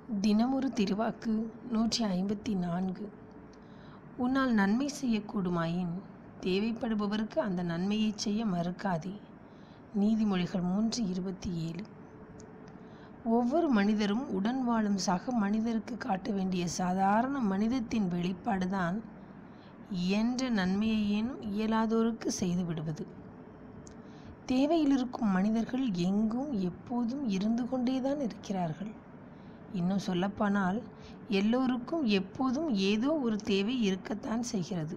தினமொரு திருவாக்கு 154. உன்னால் நன்மை செய்யக்கூடுமாயின் தேவைப்படுபவருக்கு அந்த நன்மையை செய்ய மறுக்காதே. நீதிமொழிகள் 3:27. ஒவ்வொரு மனிதரும் உடன் வாழும் சக மனிதருக்கு காட்ட வேண்டிய சாதாரண மனிதத்தின் வெளிப்பாடுதான் இயன்ற நன்மையையேனும் இயலாதோருக்கு செய்து விடுவது. தேவையில் இருக்கும் மனிதர்கள் எங்கும் எப்போதும் இருந்து கொண்டேதான் இருக்கிறார்கள். இன்னும் சொல்லப்போனால் எல்லோருக்கும் எப்போதும் ஏதோ ஒரு தேவை இருக்கத்தான் செய்கிறது.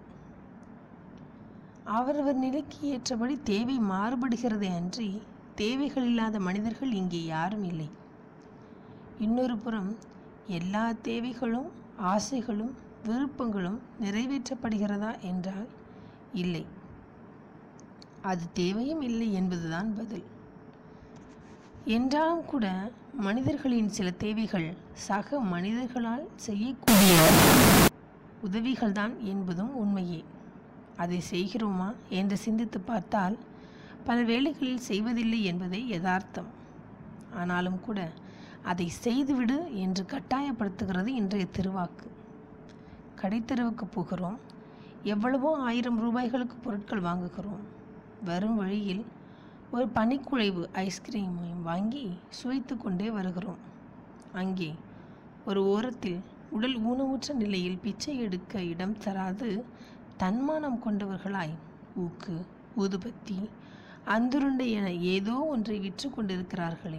அவரவர் நிலைக்கு ஏற்றபடி தேவை மாறுபடுகிறதே அன்றி தேவைகள் இல்லாத மனிதர்கள் இங்கே யாரும் இல்லை. இன்னொரு புறம் எல்லா தேவைகளும் ஆசைகளும் விருப்பங்களும் நிறைவேற்றப்படுகிறதா என்றால் இல்லை. அது தேவையும் இல்லை என்பதுதான் பதில். என்றாலும் கூட மனிதர்களின் சில தேவைகள் சக மனிதர்களால் செய்யக்கூடிய உதவிகள்தான் என்பதும் உண்மையே. அதை செய்கிறோமா என்று சிந்தித்து பார்த்தால் பல வேளைகளில் செய்வதில்லை என்பதே யதார்த்தம். ஆனாலும் கூட அதை செய்துவிடு என்று கட்டாயப்படுத்துகிறது இன்றைய திருவாக்கு. கடைத்தெருவுக்கு போகிறோம், எவ்வளவோ 1000 ரூபாய்களுக்கு பொருட்கள் வாங்குகிறோம். வரும் வழியில் ஒரு பனிக்குழைவு ஐஸ்கிரீமையும் வாங்கி சுவைத்து கொண்டே வருகிறோம். அங்கே ஒரு ஓரத்தில் உடல் ஊனமுற்ற நிலையில் பிச்சை எடுக்க இடம் தராது தன்மானம் கொண்டவர்களாய் ஊக்கு, ஊதுபத்தி, அந்துருண்டை என ஏதோ ஒன்றை விற்று கொண்டிருக்கிறார்களே.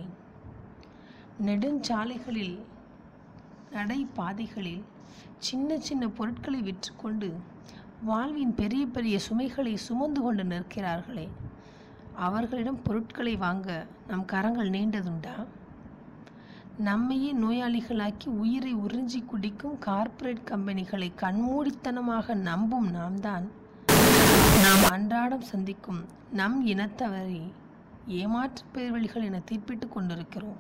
நெடுஞ்சாலைகளில், நடை பாதைகளில் சின்ன சின்ன பொருட்களை விற்றுக்கொண்டு வாழ்வின் பெரிய பெரிய சுமைகளை சுமந்து கொண்டு நிற்கிறார்களே. அவர்களிடம் பொருட்களை வாங்க நம் கரங்கள் நீண்டதுண்டா? நம்மையே நோயாளிகளாக்கி உயிரை உறிஞ்சி குடிக்கும் கார்ப்பரேட் கம்பெனிகளை கண்மூடித்தனமாக நம்பும் நாம் அன்றாடம் சந்திக்கும் நம் இனத்தவரை ஏமாற்று பேர்வழிகள் என தீர்ப்பிட்டு கொண்டிருக்கிறோம்.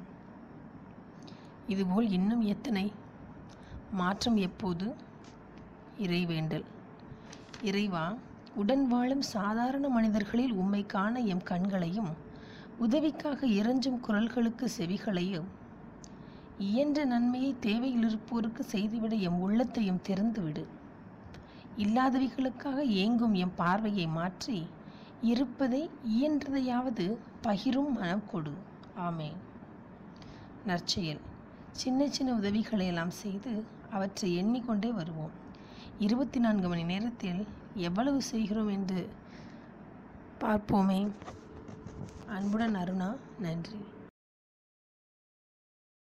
இதுபோல் இன்னும் எத்தனை? மாற்றம் எப்போது? இறைவேண்டல். இறைவா, உடன் வாழும் சாதாரண மனிதர்களில் உம்மை காண எம் கண்களையும் உதவிக்காக இறைஞ்சும் குரல்களுக்கு செவிகளையும் இயன்ற நன்மையை தேவையில் இருப்போருக்கு செய்துவிட எம் உள்ளத்தையும் திறந்துவிடு. இல்லாதவைகளுக்காக ஏங்கும் எம் பார்வையை மாற்றி இருப்பதை இயன்றதையாவது பகிரும் மனம் கொடு. ஆமென். நற்செயல். சின்ன சின்ன உதவிகளை எல்லாம் செய்து அவற்றை எண்ணிக்கொண்டே வருவோம். 24 மணி நேரத்தில் எவ்வளவு செய்கிறோம் என்று பார்ப்போமே. அன்புடன் அருணா. நன்றி.